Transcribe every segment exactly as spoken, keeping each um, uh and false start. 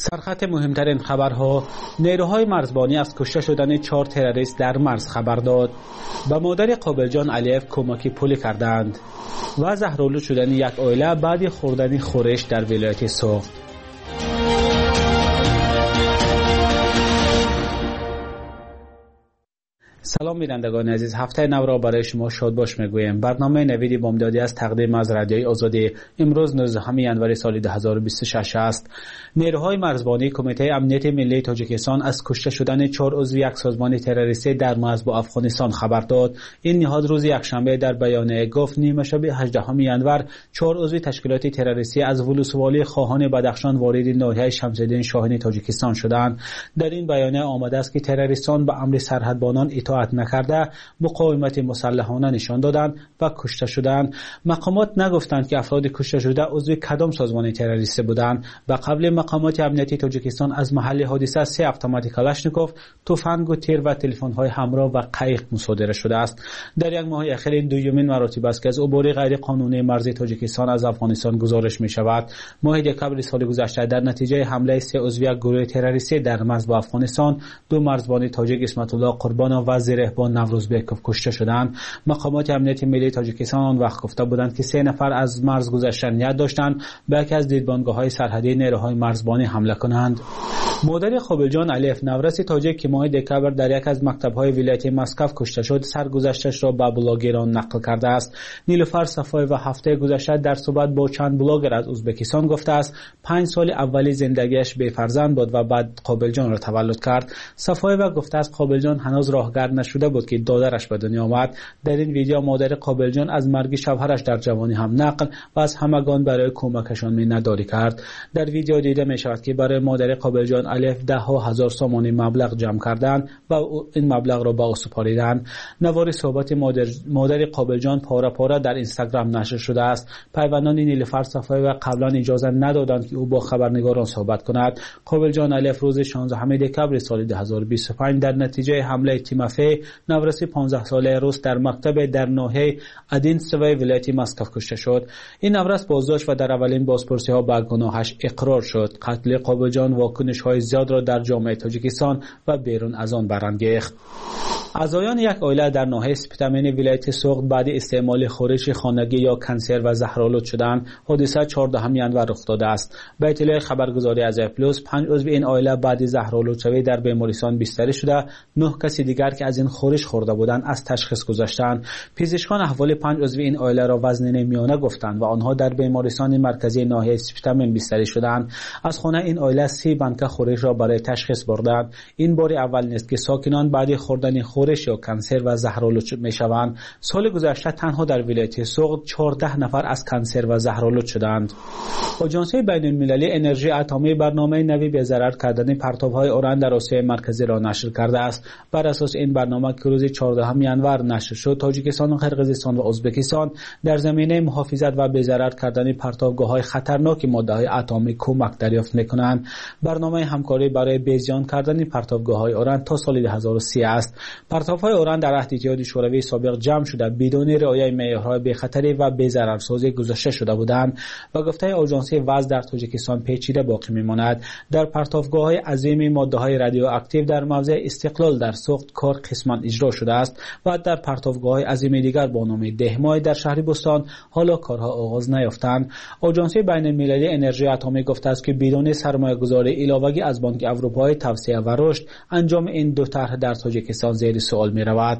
سرخط مهمترین خبرها: نیروهای مرزبانی از کشته شدن چهار تروریست در مرز خبر داد. به مادر قابلجان علیف کمکی پولی کردند. و زهرآلود شدن یک عائله بعد خوردن خورش در ولایت سوغد. سلام بینندگان عزیز، هفته نو را برای شما شاد باش میگویم. برنامه نویدی بامدادی از تقدیم از رادیوی آزادی امروز نوزدهم ژانویه سال دو هزار و بیست و شش است. نیروهای مرزبانی کمیته امنیت ملی تاجیکستان از کشته شدن چهار عضو یک سازمان تروریستی در مرز با افغانستان خبر داد. این نهاد روز یکشنبه در بیانیه گفت نیمه شب هجدهم ژانویه چهار عضو تشکیلات تروریستی از ولسوالی خواهان بدخشان وارد ناحیه شمس‌الدین شاهین تاجیکستان شدند. در این بیانیه آمده است که تروریستان به امر سرحدبانان اطاعت نکرده مقاومت مسلحانه نشان دادند و کشته شدند. مقامات نگفتند که افراد کشته شده عضو کدام سازمان تروریستی بودند. و قبل مقامات امنیتی تاجیکستان از محل حادثه سه اتومات کلاشنیکوف، تفنگ و تیر و تلفن‌های همراه و قایق مصادره شده است. در یک ماه اخیر این دومین مراتب است که از عبور غیر قانونی مرزی تاجیکستان از افغانستان گزارش می شود. ماه دکمبر سال گذشته در نتیجه حمله سه عضو یک گروه تروریستی در مرز با افغانستان، دو مرزبان تاجیک اسمت الله قربان و زرهبان نوروزبکوف کشته شدند. مقامات امنیت ملی تاجیکستان آن وقت گفته بودند که سه نفر از مرز گذشتن نیت داشتند به یکی از دیدبانگاه‌های سرحدی نیروهای مرزبانی حمله کنند. مادر قابلجان علیف نورس تاجیک که ماه دکمبر در یک از مکتب‌های ولایت مسکو کشته شد، سرگذشتش را به بلاگران نقل کرده است. نیلوفر صفای و هفته گذشته در صحبت با چند بلاگر از ازبکستان گفته است پنج سال اولی زندگیش بی فرزند بود و بعد قابلجان را تولد کرد. صفای و گفته است قابلجان هنوز راهگرد نشده بود که دادرش به دنیا آمد. در این ویدیو مادر قابلجان از مرگ شوهرش در جوانی هم نقل و از همگان برای کمکشان می‌نداری کرد. در ویدیو دیده می شود که برای مادر قابلجان الف ده ها هزار سومانی مبلغ جمع کردند و این مبلغ را به او سپاریدند. نوار صحبت مادر مادر قابلجان پاره پاره در اینستاگرام نشر شده است. پیوندان نیلوفر صفایی و قبلا اجازه ندادند که او با خبرنگاران صحبت کند. قابلجان الف روز شانزدهم دکمبر سال دو هزار و بیست و پنج در نتیجه حمله تیمافه نورس پانزده ساله روس در مکتب در ناحیه ادینسوی ولایت مسکو کشته شد. این نورس بازداشت و در اولین بازپرسی ها به گناهش اقرار شد. قتل قابلجان واکنش های زیاد را در جامعه تاجیکستان و بیرون از آن برانگیخت. اعضایان یک عائله در ناحیه سپتامین ولایت سوغد بعد استعمال خورش خانگی یا کنسر و زهرآلود شدند. حادثه چهاردهم ژانویه رخ داده است. به اطلاع خبرگزاری از پلوس، پنج عضو این عائله بعد زهرآلود شوی در بیمارستان بستری شده. نه کسی دیگر که از این خورش خورده بودند از تشخیص گذاشتند. پزشکان احوال پنج عضو این عائله را وزنین میانه گفتند و آنها در بیمارستان مرکزی ناحیه سپتامین بستری شدند. از خانه این عائله سی بنک خورش را برای تشخیص بردند. این بار اول نیست که ساکنان بعد خوردن خورش یا کنسر و زهرآلود میشوند. سال گذشته تنها در ولایت سوغد چهارده نفر از کنسر و زهرآلود شدند. آژانس بین‌المللی انرژی اتمی برنامه نوی به ضرر کردن پرتاب‌های اوران در آسیای مرکزی را نشر کرده است. بر اساس این برنامه که روز چهاردهم ژانویه نشر شد، تاجیکستان و قرقیزستان و ازبکستان در زمینه محافظت و به ضرر کردن پرتابگاه‌های خطرناک ماده‌های اتمی کمک دریافت می‌کنند. برنامه همکاری برای بیزیان کردن پرتابگاه‌های اوران تا سال دو هزار و سی است. پرتاب‌های اوران در عهد اتحادیه شوروی سابق جمع شده بدون رعایت معیارهای بی‌خطری و بی‌ضررسازی گذاشته شده بودند و گفته آژانس وضع در تاجیکستان پیچیده باقی می‌ماند. در پرتابگاه‌های عظیم ماده‌های رادیواکتیو در موضع استقلال در سوغد کار قسماً اجرا شده است و در پرتابگاه‌های عظیم دیگر با نام دهمای در شهر بستان حالا کارها آغاز نیافتند. آژانس بین‌المللی انرژی اتمی گفته است که بدون سرمایه‌گذاری علاوه‌ای از بانک اروپای توسعه و رشد، انجام این دو طرح در تاجیکستان زیر سوال می‌رود.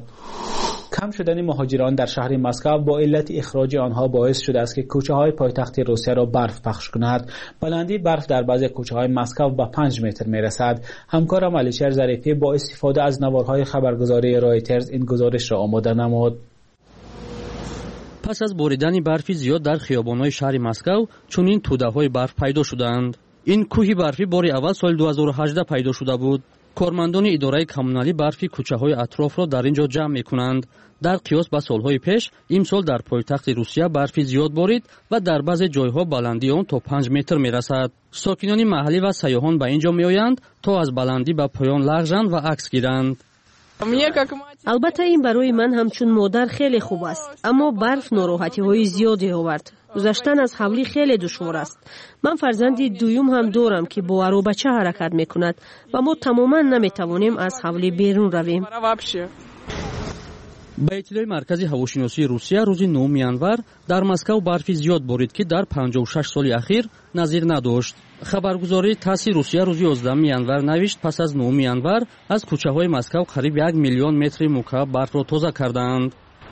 کم شدن مهاجران در شهر مسکو با علت اخراج آنها باعث شده است که کوچه‌های پایتخت روسیه را برف پخش کند. بلندی برف در بعضی کوچه‌های مسکو به پنج متر می‌رسد. همکارم علیشر ظریفی با استفاده از نوارهای خبرگزاری رایترز این گزارش را آماده نمود. پس از باریدن برفی زیاد در خیابان‌های شهر مسکو، چنین توده‌های برف پیدا شدند. این کوه برفی باری اول سال دو هزار و هجده پیدا شده بود. کارمندان اداره کمونالی برفی کوچه‌های اطراف را در اینجا جمع می‌کنند. در قیاس با سالهای پیش، امسال در پایتخت روسیه برفی زیاد بارید و در بعضی جایها بلندی آن تا پنج متر می‌رسد. ساکنان محلی و سیاحان به اینجا می‌آیند تا از بلندی به پایان لغزند و عکس گیرند. البته این برای من همچون مادر خیلی خوب است، اما برف ناراحتی‌های زیادی آورد. گذشتن از حولی خیلی دشوار است. من فرزندی دویم هم دارم که با ارو بچه حرکت میکند و ما تماما نمیتوانیم از حولی بیرون رویم. ба иттилои маркази ҳавошиносии русия рӯзи нӯҳуми январ дар москав барфи зиёд борид ки дар панҷоҳу шаш соли ахир назир надошт. хабаргузории тасси русия рӯзи ёздаҳуми январ навишт пас аз нӯҳуми январ аз кӯчаҳои москав қариб як миллион метри мукааб барфро тоза карданд.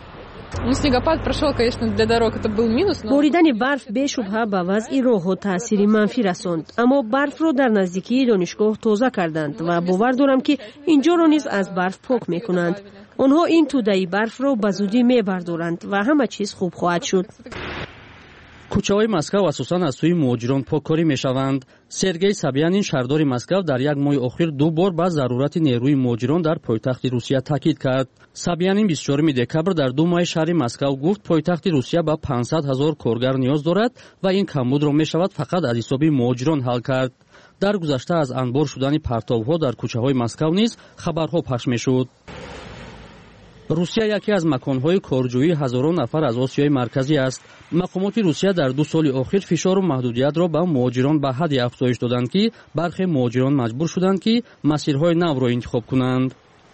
боридани барф бешубҳа ба вазъи роҳҳо таъсири манфӣ расонд, аммо барфро дар наздикии донишгоҳ тоза карданд ва бовар дорам ки инҷоро низ аз барф пок мекунанд. онҳо ин тӯдаи барфро ба зудӣ мебардоранд ва ҳама чиз хуб хоҳад шуд. кӯчаҳои москав асосан аз сӯи муҳоҷирон поккорӣ мешаванд. сергей собянин шаҳрдори москав дар як моҳи охир ду бор ба зарурати нерӯи муҳоҷирон дар пойтахти русия таъкид кард. собянин бисту чорум декабр дар думаи шаҳри москав гуфт пойтахти русия ба панҷсад ҳазор коргар ниёз дорад ва ин камбудро мешавад фақат аз ҳисоби муҳоҷирон ҳал кард. дар гузашта аз анбор шудани партовҳо дар кӯчаҳои москав низ хабарҳо пахш мешуд. русия яке аз маконҳои корҷӯии ҳазорон нафар аз осиёи марказӣ аст. мақомоти русия дар ду соли охир фишору маҳдудиятро ба муҳоҷирон ба ҳадди афзоиш доданд ки бархе муҳоҷирон маҷбур шуданд ки масирҳои навро интихоб кунанд.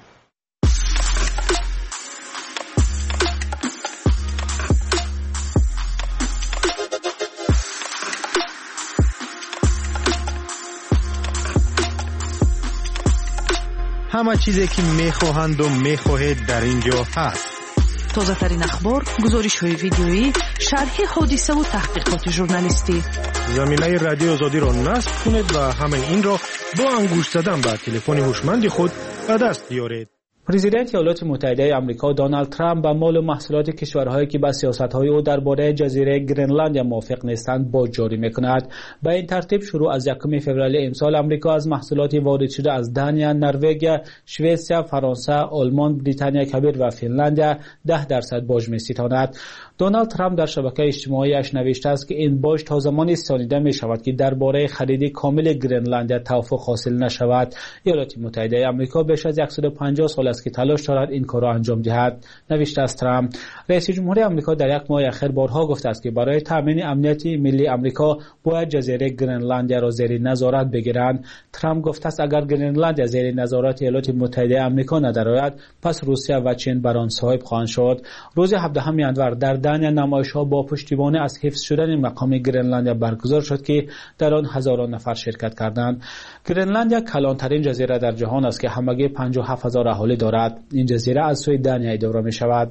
همه چیزی که میخواهند و میخواهید در اینجا هست. تازه ترین اخبار، گزارش های ویدیویی، شرح حادثه و تحقیقات ژورنالیستی. زمینه رادیو آزادی را نصب کنید و همه این را با انگشت زدن به تلفن هوشمند خود به دست بیارید. پرزیدنت ایالات متحده آمریکا دونالد ترامپ با مال و محصولات کشورهایی که با سیاست‌های او درباره جزیره گرینلند موافق نیستند باج جاری می‌کند. به این ترتیب شروع از یکم فوریه امسال آمریکا از محصولات وارد شده از دانیا، نروژ، سوئیسیا، فرانسه، آلمان، بریتانیا کبیر و فنلاند ده درصد باج می‌ستاند. دونالد ترامپ در شبکه اجتماعیش نوشته است که این باج تا زمانی ستانیده می‌شود که درباره خرید کامل گرینلند توافق حاصل نشود. ایالات متحده آمریکا بیش از صد و پنجاه سال است که تلاش دارد این کار را انجام دهد. نوشته است ترامپ. رئیس جمهوری آمریکا در یک ماه اخیر بارها گفته است که برای تامین امنیت ملی آمریکا باید جزیره گرینلند را زیر نظارت بگیرند. ترامپ گفته است اگر گرینلند زیر نظارت ایالات متحده آمریکا ندارد پس روسیه و چین بر آن صاحب خواهند شد. روز هفدهم ژانویه در دانیا نمایش‌ها با پشتیبانی از حفظ شدن مقام گرینلند برگزار شد که در آن هزاران نفر شرکت کردند. گرینلند یک کلانترین جزیره در جهان است که همگی پنجاه و هفت هزار اهالی دارد. این جزیره از سوی دانیا اداره می شود.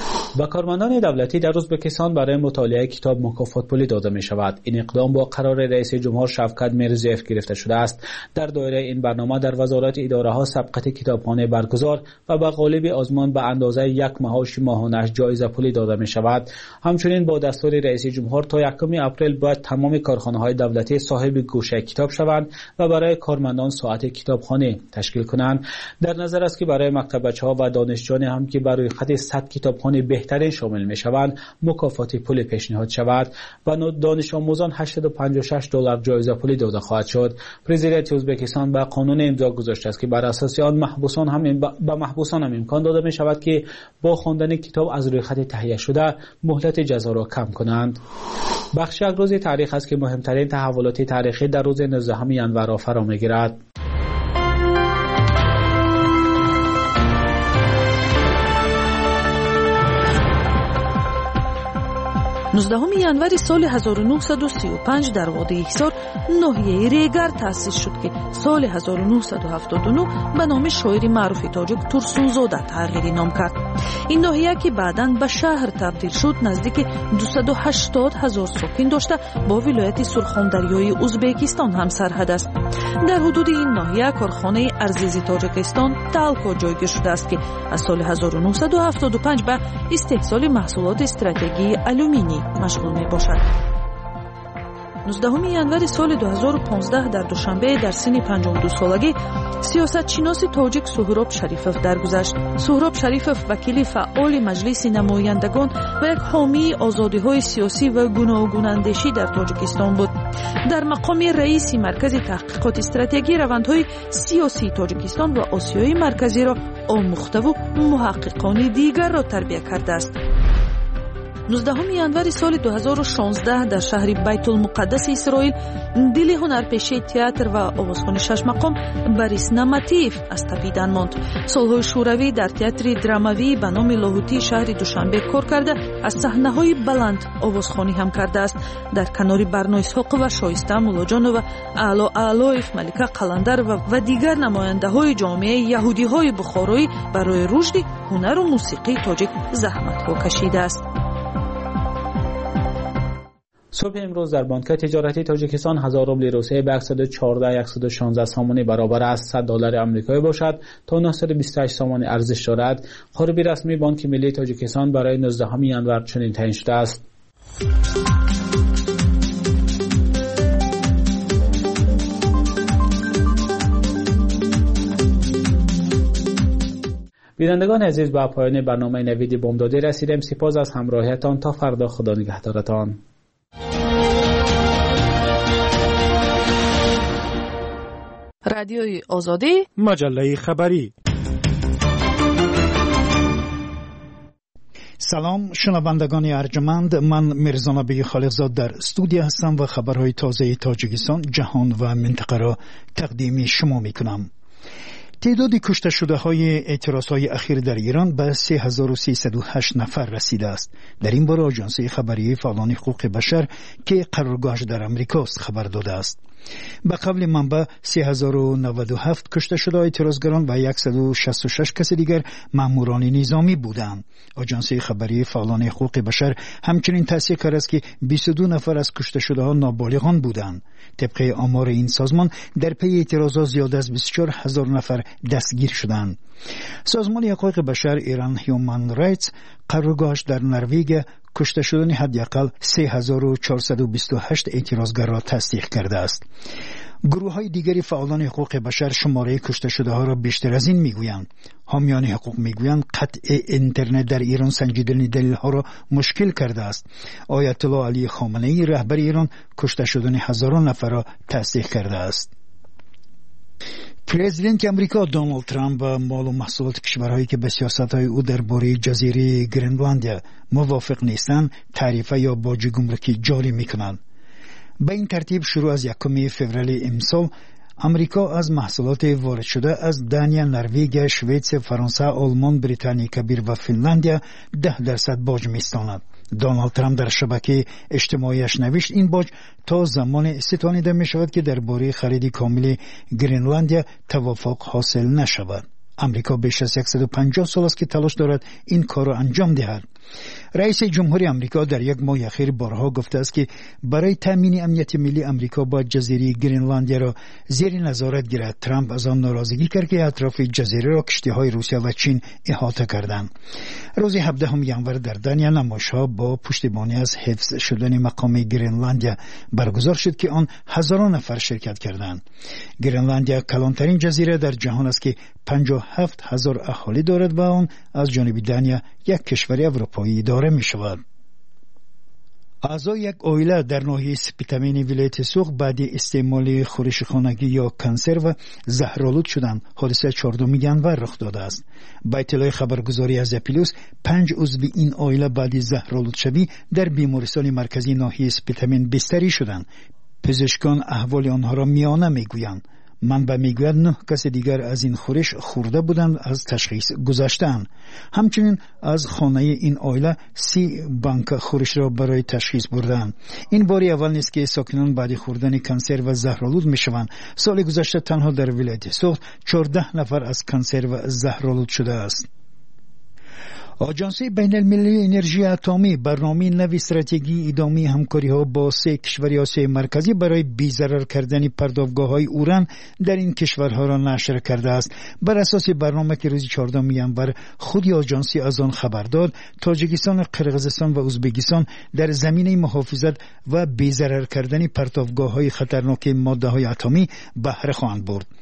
و کارمندان دولتی در ازبکستان برای مطالعه کتاب مکافات پولی داده می شود. این اقدام با قرار رئیس جمهور شوکت میرزیف گرفته شده است. در دایره این برنامه در وزارت اداره ها سبقت کتابخانه برگزار و به غالب آزمون به اندازه یک معاش ماهانه جایزه پولی داده می شود. همچنین با دستور رئیس جمهور تا یکم اپریل باید تمام کارخانه‌های دولتی صاحب گوشه کتاب شوند و برای کارمندان ساعت کتابخانه تشکیل کنند. در نظر است که برای مکتبچه‌ها و دانشجویان هم که بر روی خط صد کتابخانه بهترین شامل می‌شوند مکافات پول پیشنهاد شود و دانش آموزان هشتصد و پنجاه و شش دلار جایزه پولی داده خواهد شد. پرزیدنت ازبکستان با قانون امضا گذاشته است که بر اساس آن محبوسان هم به محبوسان هم امکان داده می‌شود که با خواندن کتاب از روی خط تهیه شده مهلت جزا را کم کنند. بخش یک روز تاریخ است که مهمترین تحولات تاریخی در روز نوزدهم ژانویه را فرا می‌گیرد. نوزدهم январи соли ҳазору нуҳсаду сию панҷ дар водии ҳисор ноҳияи регар таъсис шуд ки соли ҳазору нуҳсаду ҳафтоду нӯҳ ба номи шоири маъруфи тоҷик турсунзода тағйири ном кард. ин ноҳия ки баъдан ба шаҳр табдил шуд наздики дусаду ҳаштод ҳазор сокин дошта бо вилояти сурхондарёи узбекистон ҳам сарҳад аст. дар ҳудуди ин ноҳия корхонаи арзизи тоҷикистон талко ҷойгир шудааст ки аз соли ҳазору нуҳсаду ҳафтоду панҷ ба истеҳсоли маҳсулоти стратегии алюминий машғул мебошад. нуздаҳуми январи соли ду ҳазору понздаҳ дар душанбе дар синни панҷоҳу ду солагӣ сиёсатшиноси тоҷик Суҳроб Шарифов даргузашт. Суҳроб Шарифов вакили фаъоли маҷлиси намояндагон ва як ҳомии озодиҳои сиёсӣ ва гуногунандешӣ дар Тоҷикистон буд. дар мақоми раиси маркази таҳқиқоти стратегии равандҳои сиёсии Тоҷикистон ва Осиёи марказиро омӯхтаву муҳаққиқони дигарро тарбия кардааст. نوزدهم январи соли дуҳазору шонздаҳ дар шаҳри байтулмуқаддаси исроил дили ҳунарпешии театр ва овозхони шашмақом Борис Наматиев аз табидан монд. солҳои шӯравӣ дар театри драмавии ба номи лоҳутии шаҳри Душанбе кор карда аз саҳнаҳои баланд овозхонӣ ҳам кардааст. дар канори Барно Исҳоқова, Шоиста Муллоҷонова, Аъло Аълоев, Малика Қаландар ва дигар намояндаҳои ҷомеаи яҳудиҳои бухороӣ барои рушди ҳунару мусиқии тоҷик заҳматҳо кашидааст. صبح امروز در بانک تجارتی تاجیکستان هزار روبل روسیه به صد و چهارده صد و شانزده سامانی برابر است صد دلار آمریکایی باشد تا نهصد و بیست و هشت سامانی ارزش دارد. خبر رسمی بانک ملی تاجیکستان برای نوزدهم ژانویه چنین تعیین شده است. بینندگان عزیز، به پایان برنامه نوید بامدادی رسیدیم. سپاس از همراهیتان. تا فردا، خدا نگهدارتان. رادیوی آزادی، مجله خبری. سلام شنوندگان ارجمند، من میرزا نبی خالقزاد در استودیو هستم و خبرهای تازه تاجیکستان، جهان و منطقه را تقدیم شما میکنم. تعداد کشته شده های اعتراض های اخیر در ایران به سه هزار و سیصد و هشت نفر رسیده است. در این باره آژانس خبری فعالان حقوق بشر که قرارگاهش در امریکا است خبر داده است. به قول منبع سه هزار و نود و هفت کشته شده اعتراضگران و صد و شصت و شش کس دیگر ماموران نظامی بودند. آژانس خبری فعالان حقوق بشر همچنین تصدیق کرده است که بیست و دو نفر از کشته شده ها نابالغان بودند. طبق آمار این سازمان در پی اعتراضات زیاد از بیست و چهار هزار نفر دستگیر شدند. سازمان حقوق بشر ایران هیومن رایتس قرارگاهش در نروژ کشته شدن حداقل سه هزار و چهارصد و بیست و هشت اعتراضگر را تصدیق کرده است. گروه های دیگری فعالان حقوق بشر شماره کشته شده ها را بیشتر از این میگویند. حامیان حقوق میگویند قطع اینترنت در ایران سنجیدن دلیل ها را مشکل کرده است. آیت الله علی خامنه‌ای رهبر ایران کشته شدن هزاران نفر را تصدیق کرده است. پرزیدنت امریکا دونالد ترامپ با مال و محصولات کشورهایی که به سیاست‌های او درباره جزیره گرینلندیا موافق نیستند تعرفه یا باج گمرکی جاری می‌کنند. به این ترتیب شروع از یکم فوریه امسال امریکا از محصولات وارد شده از دانیا، نروژ، سوئد، فرانسه، آلمان، بریتانیای کبیر و فنلاندیا ده درصد باج می‌ستاند. دونالد ترامپ در شبکه اجتماعیش نوشت این باج تا زمان ستانیده می شود که درباره خرید کامل گرینلندیا توافق حاصل نشود. امریکا بیش از صد و پنجاه سال است که تلاش دارد این کار را انجام دهد. رئیس جمهوری امریکا در یک ماه اخیر بارها گفته است که برای تامین امنیت ملی امریکا باید جزیره گرینلندیا را زیر نظارت گیرد. ترامپ از آن ناراضگی کرد که اطراف جزیره را کشتی‌های روسیه و چین احاطه کردند. روز هفدهم ژانویه در دانیا نمایش‌ها با پشتیبانی از حفظ شدن مقام گرینلندیا برگزار شد که آن هزاران نفر شرکت کردند. گرینلندیا کلانترین جزیره در جهان است که پنجاه و هفت هزار اهالی دارد و آن از جانب دانیا یک کشور اروپایی اداره می شود. اعضای یک عائله در ناحیه سپیتامین ولایت سوق بعد استعمال خورش خانگی یا کنسرو زهرآلود شدند. حادثه چهاردهم ژانویه رخ داده است. با اطلاع خبرگزاری از اپیلوس پنج عضو این عائله بعد زهرآلود شوی در بیمارستان مرکزی ناحیه سپیتامین بستری شدند. پزشکان احوال آنها را میانه میگویند. منبع میگوید نه کس دیگر از این خورش خورده بودند از تشخیص گذشتند. همچنین از خانه این عائله سی بانک خورش را برای تشخیص بردند. این باری اول نیست که ساکنان بعد خوردن کنسرو زهرآلود میشوند. سال گذشته تنها در ولایت سوخت چهارده نفر از کنسرو زهرآلود شده است. آژانس بین المللی انرژی اتمی برنامه نوی استراتژی ادامه همکاری ها با سه کشور آسیای مرکزی برای بی‌ضرر کردن پرداختگاه های اوران در این کشورها را نشر کرده است. بر اساس برنامه که روز چهاردهم ژانویه خود آژانس از آن خبر داد، تاجیکستان، قرقیزستان و ازبکستان در زمینه محافظت و بی‌ضرر کردن پرتابگاه های خطرناک ماده های اتمی بهره خواهند برد.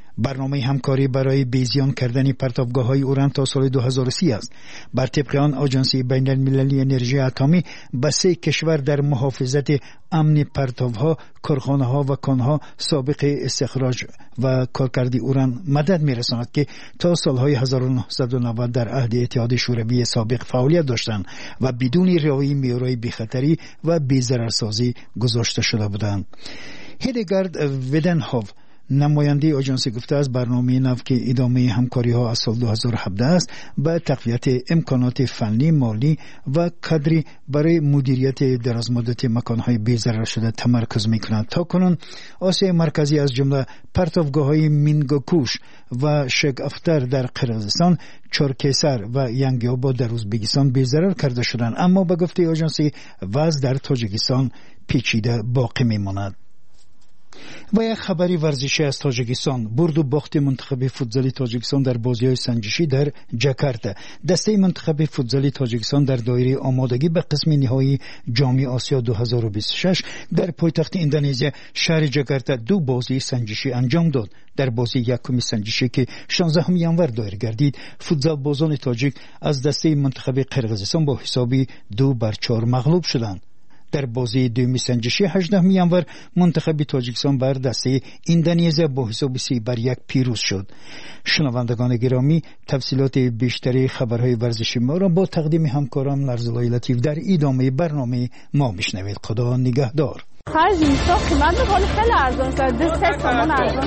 برنامه همکاری برای بیزیان کردن پرتابگاه‌های اوران تا سال دو هزار و سی است. بر طبق آن آژانس بین‌المللی انرژی اتمی به سه کشور در محافظت امن پرتابها، کارخانه‌ها و کانها سابق استخراج و کارکردی اوران مدد می‌رساند که تا سالهای هزار و نهصد و نود در عهد اتحاد شوروی سابق فعالیت داشتند و بدون رعایت معیارهای بی‌خطری و بی‌ضررسازی گذاشته شده بودند. هیدگارد ویدنهاف نماینده آژانس گفته است برنامه نو که ادامه همکاری ها از سال دو هزار و هفده است به تقویت امکانات فنی، مالی و کادری برای مدیریت درازمدت مکانهای بی‌ضرر شده تمرکز می‌کند. تا کنون آسیا مرکزی از جمله پرتابگاه‌های مینگوکوش و شگافتر در قرقیزستان، چرکسر و ینگیاباد در ازبکستان بی‌ضرر کرده شدند، اما به گفته آژانس وضع در تاجیکستان پیچیده باقی می‌ماند. و یک خبری ورزشی از تاجیکستان. برد و باخت منتخب فوتبال تاجیکستان در بازی‌های سنجشی در جاکارتا. دسته منتخب فوتبال تاجیکستان در دایره آمادگی به قسم نهایی جام آسیا دو هزار و بیست و شش در پایتخت اندونزی شهر جاکارتا دو بازی سنجشی انجام داد. در بازی یکم سنجشی که شانزدهم ژانویه دایر گردید، فوتبال بازان تاجیک از دسته منتخب قرقیزستان با حسابی دو بر چهار مغلوب شدند. در بازی دومی سنجشی هجدهم ژانویه منتخب تاجیکستان بر دسته اندونزی با حساب سه بر یک پیروز شد. شنوندگان گرامی، تفصیلات بیشتری خبرهای ورزشی ما را با تقدیم همکارم نرزالای لطیف در ادامه برنامه ما میشنوید. خدا نگهدار. خرج میسا قیمت حال خیلی ارزان شد. دو سه سامان ارزان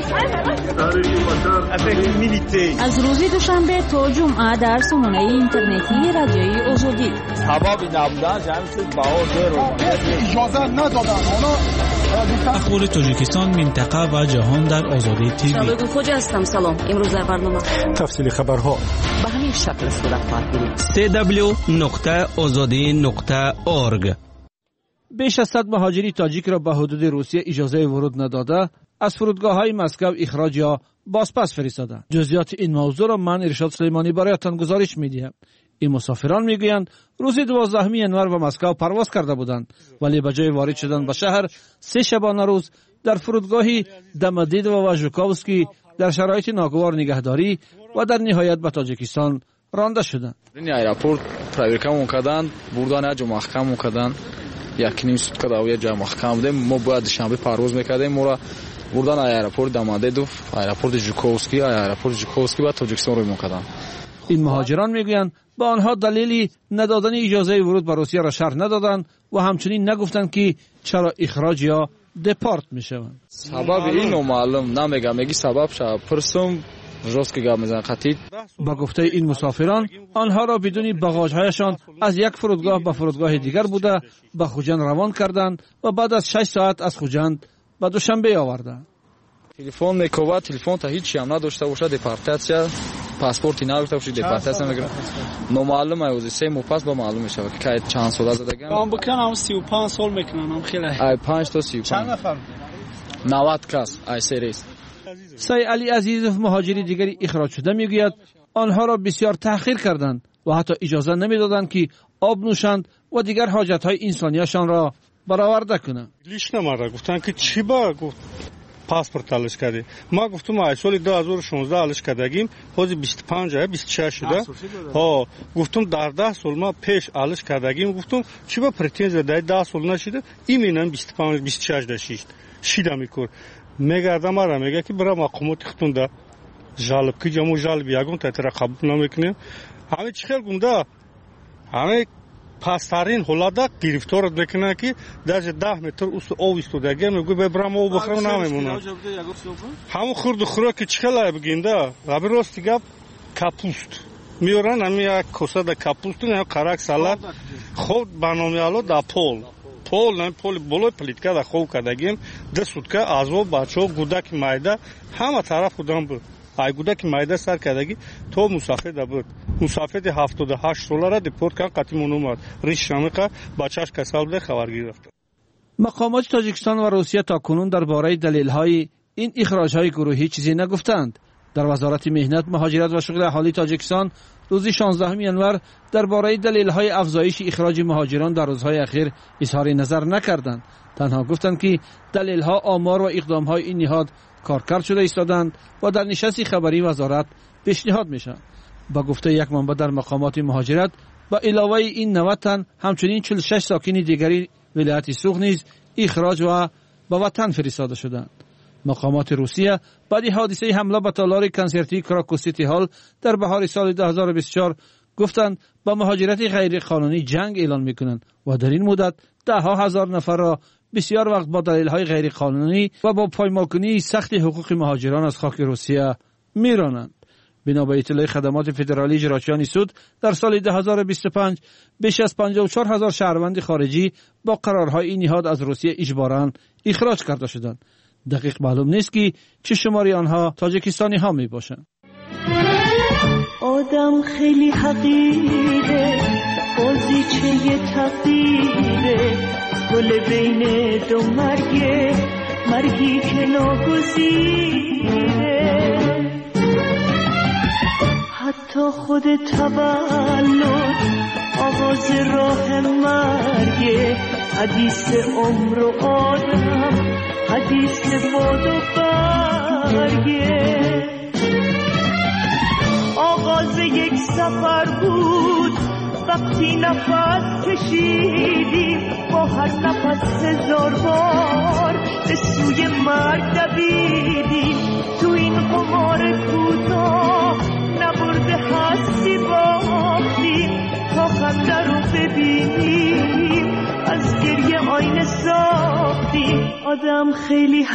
شد. از روزی دوشنبه تا جمعه در سامانه اینترنتی رادیوی آزادی. سبب نبودن جمعیت بها زیرو اجازه ندادن. اخبار تاجیکستان، منطقه و جهان در آزادی تیوی. شبکه خوجا هستم. سلام. امروز در برنامه تفصیل خبرها به همین شکل صورت خواهد گرفت. دبلیو دبلیو دبلیو نقطه آزادی نقطه اورگ. بیش از صد مهاجری تاجیک را به حدود روسیه اجازه ورود نداده از فرودگاه‌های مسکو اخراج یا بازپس فرستادند. جزئیات این موضوع را من ارشاد سلیمانی برایتان گزارش می‌دهم. این مسافران میگویند روز دوازدهم ژانویه به مسکو پرواز کرده بودند، ولی به جای وارد شدن به شهر سه شبانه روز در فرودگاهی دمدیدو و ژوکووسکی در شرایط ناگوار نگهداری و در نهایت به تاجیکستان رانده شدند. این ایرپورت проверка می‌کردند، بردن جو محکم می‌کردند. یک نیم سوتکا در جای محکم بودیم. ما باید شنبه پرواز میکردیم. ما را بردن ایرپورت دمدیدوف، ایرپورت ژوکووسکی، ایرپورت ژوکووسکی و تاجیکستان رو میکردن. این مهاجران میگویند با آنها دلیلی ندادن اجازه ورود به روسیه را شرح ندادند و همچنین نگفتند که چرا اخراج یا دپارت میشوند. سبب اینو معلوم نمیگم. میگی سبب شب پرسم روز که گام میزنن خطی. با گفته این مسافران آنها را بدون باگاژهایشان از یک فرودگاه به فرودگاه دیگر بوده به خوجند روان کردند و بعد از شش ساعت از خوجند به دوشنبه آوردند. تلفن میکوبه، تلفن تا هیچ هم نداشته باشه، دپارتاسیا پاسپورتی نداشته باشه، دپارتاسیا میگیره. نامعلومه اوزی سه مو پاس با معلوم میشه که چند سال زدگان. کام بکنم سی و پنج سال میکنم خیلی. ای پنج تا سی و پنج. چند نفر؟ نود کس ای سریس. سای علی عزیزов مهاجری دیگری اخراج شده میگوید آنها را بسیار تأخیر کردند و حتی اجازه نمیدادند که آب نوشند و دیگر حاجت‌های انسانیشان را برآورده کنند. لیش نماره گفتن که چی با گفت پاسپورت алыш کردی. ما گفتم ای سال دو هزار و شانزده алыш کردگیم، حاضر بیست و پنج یا بیست و شش شده. ها گفتم در ده سال ما پیش алыш کردگیم، گفتم چی با پرتنزیا در ده سال نشده، ایمنم بیست و پنج بیست و شش داشت. شیدا میکرد. میگرده مرا میگه که برای مقامات خطونده جالب که جمعو جالب یکون تایتر قبول نمیکنیم. همه چی خیل گونده همه پسترین حالاده گرفتارت بکنه که در ده متر اوست او ایستودگی میگه ببرم او بخورم نمیمونه. همه خورد خوراک که چی خیلی بگینده رابی راستی گپ کپوست میورن همی یک کسه ده کپوست نه قرق سالاد خود برنامه الو در پول پول نه پول بالای پلیتکا در خوب کردگیم ده سوتکا ازو بچه ها گودک مایده همه طرف خودم بود. ای گودک مایده سر کردگی تو مسافر ده بود. مسافر هفتاد و هشت ساله را دپورت کن قطعی منومد ریش شمقه بچهش کسال ده خبر گرفت. مقامات تاجیکستان و روسیه تا کنون درباره دلیل‌های این اخراج‌های گروهی چیزی نگفتند. در وزارت مهنت، مهاجرت و شغل اهالی تاجیکستان روز شانزدهم ژانویه درباره دلیل‌های افزایش اخراج مهاجران در روزهای اخیر اظهار نظر نکردند. تنها گفتند که دلیل‌ها آمار و اقدام‌های این نهاد کارکرد شده ایستادند و در نشست خبری وزارت پیشنهاد میشن. با گفته یک منبع در مقامات مهاجرت، با علاوه این نود تن همچنین چهل و شش ساکن دیگری ولایت سوخ نیز اخراج و به وطن فرستاده شدند. مقامات روسیه بعد حادثه حمله به تالار کنسرتی کراکو سیتی هال در بهار سال دو هزار و بیست و چهار گفتند با مهاجرت غیر قانونی جنگ اعلان میکنند و در این مدت ده ها هزار نفر را بسیار وقت با دلایل غیر قانونی و با پایمالکنی سخت حقوق مهاجران از خاک روسیه میرانند. بنا به اطلاع خدمات فدرالی اجراییان سود در سال دو هزار و بیست و پنج بیش از پنجاه و چهار هزار شهروند خارجی با قرارهای این نهاد از روسیه اجباراً اخراج کرده شدند. دقیق معلوم نیست که چه شماری آنها تاجیکستانی ها می باشند. آدم خیلی حقیره، بازیچه تقدیره، گل بین دو مرگه، مرگی که ناگزیره. حتی خود تولد آغاز راه مرگه، حدیث عمر و آدم، حدیث باد و برگه. آغاز یک سفر بود وقتی نفس کشیدیم، با هر نفس هزار بار به سوی مرگ دویدیم. تو این قمار کوتاه نبرده هستی باختیم، تا خنده رو ببینیم از گریه آینه ساختیم. آدم خیلی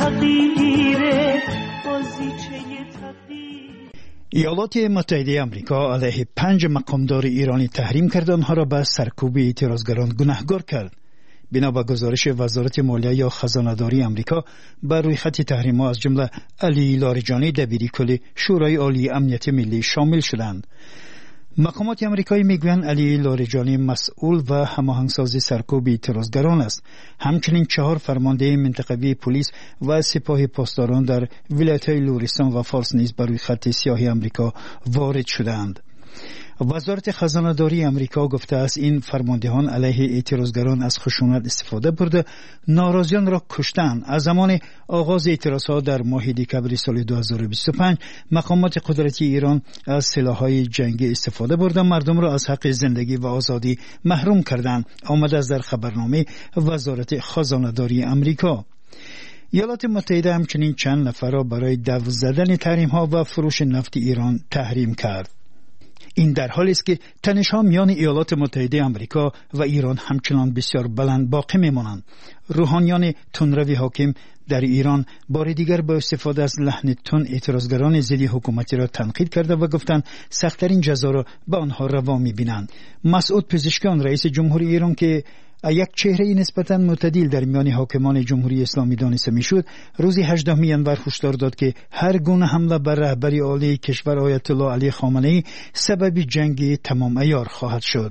حقیره، بازیچه تقدیر. ایالات متحده آمریکا علیه پنج مقامدار ایرانی تحریم کرد، آنها را به سرکوب اعتراضگران گناهکار کرد. بنا به گزارش وزارت مالیه یا خزانه‌داری آمریکا، بر روی خط تحریم‌ها از جمله علی لاریجانی دبیری کل شورای عالی امنیت ملی شامل شدند. مقامات آمریکایی میگویند علی لاریجانی مسئول و هماهنگساز سرکوب اعتراضگران است. همچنین چهار فرمانده منطقوی پلیس و سپاه پاسداران در ولایت‌های لرستان و فارس نیز بر روی خط سیاه آمریکا وارد شدند. وزارت خزانه‌داری آمریکا گفته است این فرماندهان علیه اعتراضگران از خشونت استفاده برده ناراضیان را کشتند. از زمان آغاز اعتراضها در ماه دکمبر سال دو هزار و بیست و پنج مقامات قدرتی ایران از سلاح‌های جنگی استفاده برده مردم را از حق زندگی و آزادی محروم کردند. آمده است در خبرنامه وزارت خزانه‌داری آمریکا. ایالات متحده همچنین چند نفر را برای دفع زدن تحریم‌ها و فروش نفت ایران تحریم کرد. این در حالی است که تنش‌ها میان ایالات متحده آمریکا و ایران همچنان بسیار بلند باقی میمانند. روحانیان تندروی حاکم در ایران بار دیگر با استفاده از لحن تند اعتراضگران ضد حکومتی را تنقید کرده و گفتند سخت‌ترین جزا را به آنها روا می‌بینند. مسعود پزشکیان رئیس جمهوری ایران که یک چهره نسبتاً معتدل در میان حاکمان جمهوری اسلامی دانسته میشد، روز هجدهم ینور هشدار داد که هر گونه حمله بر رهبری عالی کشور آیت الله علی خامنه‌ای سبب جنگ تمام عیار خواهد شد.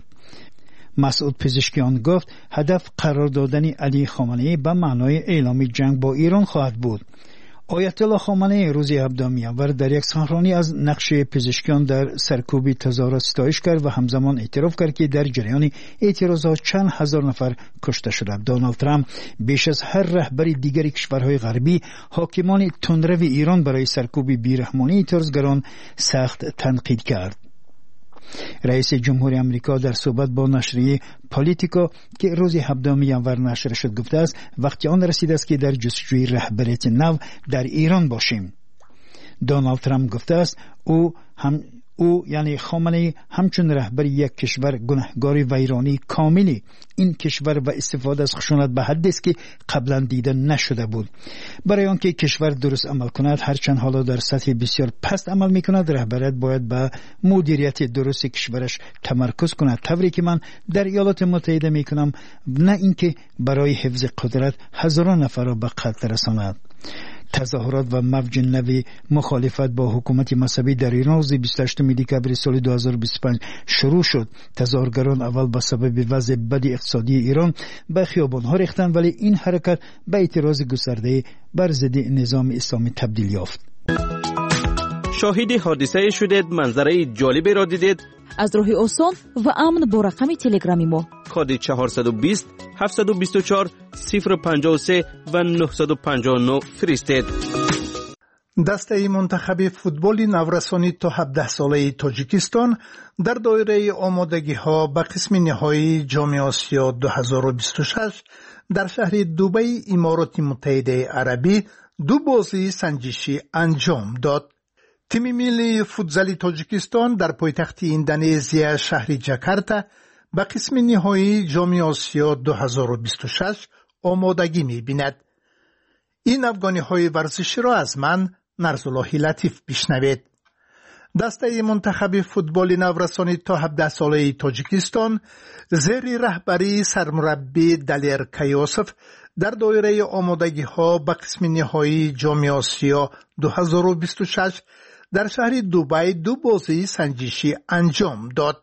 مسعود پزشکیان گفت هدف قرار دادن علی خامنه‌ای به معنای اعلام جنگ با ایران خواهد بود. آیت الله خامنه‌ای روز هفدهم ینور در یک سخنرانی از نقش پزشکیان در سرکوب تظاهرات ستایش کرد و همزمان اعتراف کرد که در جریان اعتراضات چند هزار نفر کشته شده. دونالد ترامپ بیش از هر رهبر دیگری کشورهای غربی حاکمان تندرو ایران برای سرکوب بیرحمانه اعتراضگران سخت تنقید کرد. رئیس جمهوری آمریکا در صحبت با نشریه پالیتیکا که روز هفدهم ینور نشر شد گفته است وقتی آن رسیده است که در جستجوی رهبریت نو در ایران باشیم. دونالد ترامپ گفته است او هم او یعنی خامنه‌ای همچون رهبر یک کشور گناهکار ویرانی کاملی این کشور و استفاده از خشونت به حدی است که قبلا دیده نشده بود. برای آنکه کشور درست عمل کند هرچند حالا در سطح بسیار پست عمل میکند، رهبریت باید به مدیریت درست کشورش تمرکز کند، طوری که من در ایالات متحده میکنم، نه اینکه برای حفظ قدرت هزاران نفر را به قتل رساند. تظاهرات و موج نوی مخالفت با حکومت مذهبی در ایران روز بیست و هشتم دکمبر سال دو هزار و بیست و پنج شروع شد. تظاهرگران اول به سبب وضع بد اقتصادی ایران به خیابان‌ها ریختند، ولی این حرکت به اعتراض گسترده بر ضد نظام اسلامی تبدیل یافت. شاهد حادثه شدید، منظره جالبی را دیدید؟ از راه آسان و امن با رقم تلگرامی ما کد چهارصد و بیست هفتصد و بیست و چهار صفر پنجاه و سه و نهصد و پنجاه و نه فرستید. دسته منتخب فوتبال نورسانی تا هفده ساله تاجیکستان در دایره آمادگی ها به قسم نهایی جام آسیا دو هزار و بیست و شش در شهر دبی امارات متحده عربی دو بازی سنجشی انجام داد. تیم ملی فوتزال تاجیکستان در پایتخت اندونزیا شهر جاکارتا به قسم نهایی جام آسیا دو هزار و بیست و شش آمادگی می بیند. این افغانی های ورزشی را از من نرزالله لطیف بشنوید. دسته منتخب فوتبال نورسانی تا هفده ساله تاجیکستان زیر رهبری سرمربی دلیر کیاسف در دایره آمادگی ها به قسم نهایی جام آسیا دو هزار و بیست و شش در شهر دبی دو بازی سنجشی انجام داد.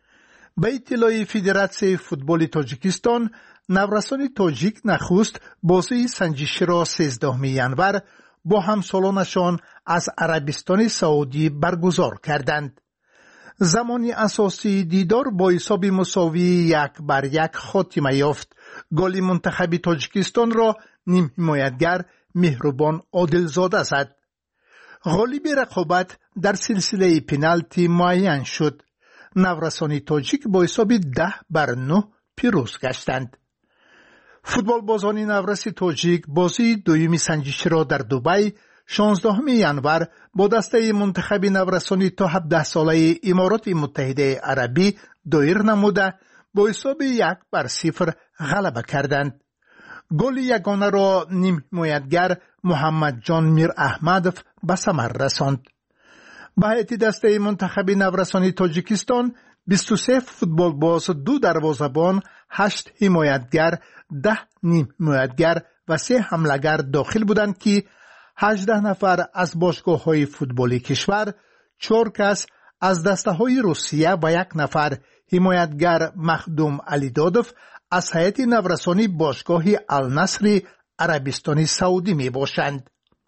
به اطلاع فدراسیون فوتبال تاجیکستان، نورسان تاجیک نخست بازی سنجشی را سیزدهم ژانویه با همسالانشان از عربستان سعودی برگزار کردند. زمانی اساسی دیدار با حساب مساوی یک بر یک خاتمه یافت. گل منتخب تاجیکستان را نیم حمایتگر مهربان عادلزاده زد. غالب رقابت در سلسله پنالتی معین شد. نورسان تاجیک با حساب ده بر نه پیروز گشتند. فوتبال بازان نورس تاجیک بازی دویمی سنجشی را در دبی شانزدهم ژانویه با دسته منتخب نورسانی تا هفده ساله امارات متحده عربی دایر نموده با حساب یک بر صفر غلبه کردند. گل یگانه را نیم حمایتگر محمد جان میر احمدов به ثمر رساند. به هیئت دسته منتخب نورسانی تاجیکستان بیست و سه فوتبال باز، دو دروازه‌بان، هشت حمایتگر، ده نیم حمایتگر و سه حمله‌گر داخل بودند که هجده نفر از باشگاه‌های فوتبالی کشور، چهار کس از دسته‌های روسیه و یک نفر حمایتگر مخدوم علیدادov از هیئت نورسانی باشگاه النصر عربستان سعودی می باشند.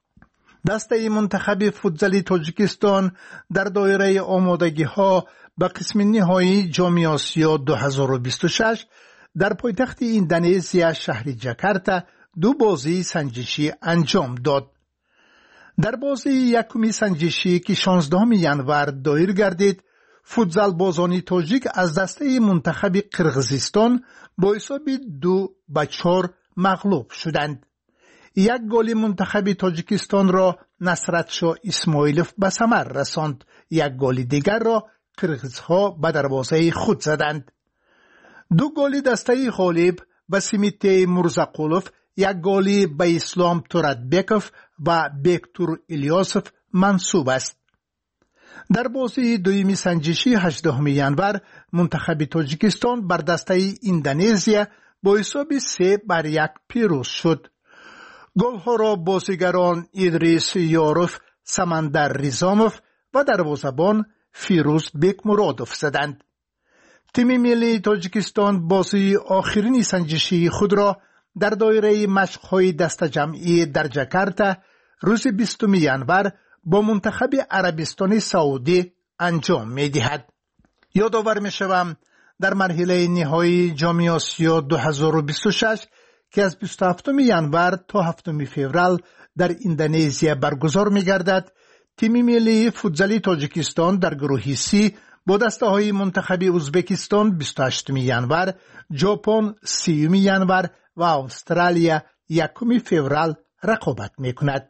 دسته منتخب فوتزال تاجیکستان در دایره آمادگی ها به قسم نهایی جام آسیا دو هزار و بیست و شش در پایتخت اندونزیا شهر جاکارتا دو بازی سنجشی انجام داد. در بازی یکمی سنجشی که شانزدهم ژانویه دایر گردید، فوتزال بازانی تاجیک از دسته منتخب قرقیزستان با حساب دو به چهار مغلوب شدند. یک گل منتخب تاجیکستان را نصرتشاه اسماعیلوف به ثمر رساند. یک گل دیگر را قرقیزها به دروازه خود زدند. دو گل دسته غالب به سمیت مرزقولوف، یک گل به اسلام توراتبکوف و بیکتور الیاسوف منسوب است. در بازی دویمی سنجشی هجدهم ژانویه منتخب تاجیکستان بر دسته اندونزیا با حساب سه بر یک پیروز شد. گل‌ها را بازیگران ادریس یاروف، سمندر ریزاموف و دروازه‌بان فیروز بیکمرادوف زدند. تیم ملی تاجیکستان بازی آخرین سنجشی خود را در دایره مشق‌های دست جمعی در جاکارتا روز بیستم ژانویه با منتخب عربستان سعودی انجام می‌دهد. یادآور می‌شوم در مرحله نهایی جام آسیا دو هزار و بیست و شش که از بیست و هفتم ژانویه تا هفتم فوریه در اندونزیا برگزار می‌گردد، تیم ملی فوتزال تاجیکستان در گروه سی با دسته‌های منتخب ازبکستان بیست و هشتم ژانویه، ژاپن سیوم ژانویه و استرالیا یکم فوریه رقابت می‌کند.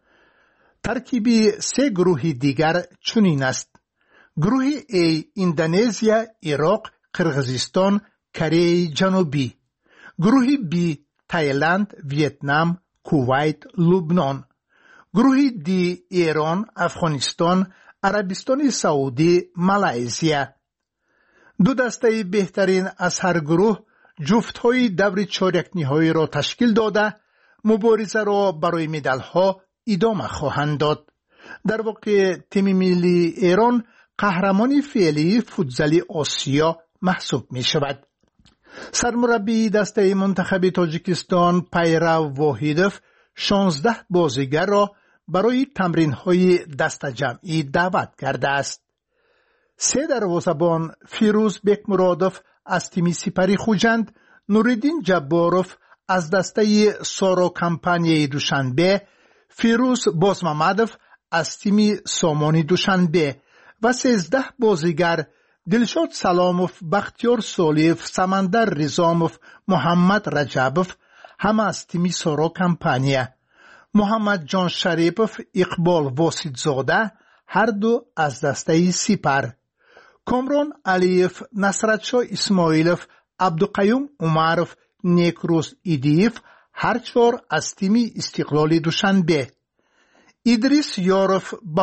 ترکیب سه گروه دیگر چنین است: گروه A اندونزیا، عراق، قرقیزستان، کره جنوبی. گروه B تایلند، ویتنام، کویت، لبنان. گروه D ایران، افغانستان، عربستان سعودی، مالزیا. دو دسته بهترین از هر گروه جفت‌های دور چهارک نهایی را تشکیل داده مبارزه را برای مدال‌ها ادامه خواهند داد. در واقع تیم ملی ایران قهرمان فعلی فوتزال آسیا محسوب می شود. سرمربی دسته منتخب تاجیکستان پیرو واحدوف شانزده بازیگر را برای تمرین‌های دست جمعی دعوت کرده است. سه دروازه‌بان فیروز بیکمرادوف از تیم سپری خوجند، نوریدین جباروف از دسته سارا کمپانی دوشنبه، فیروز بازمامدوف از تیم سامانی دوشنبه و سیزده بازیگر دلشاد سلاموف، بختیار سالیف، سمندر رزاموف، محمد رجبوف همه از تیم سارا کمپانیه. محمد جان شریپوف، اقبال واسیدزاده هر دو از دسته سپر. کامران علیف، نصرتشاه اسماعیلوف، عبدالقیوم عمروف، نیکروز ایدیف هر چهار از تیم استقلال دوشنبه. ادریس یاروف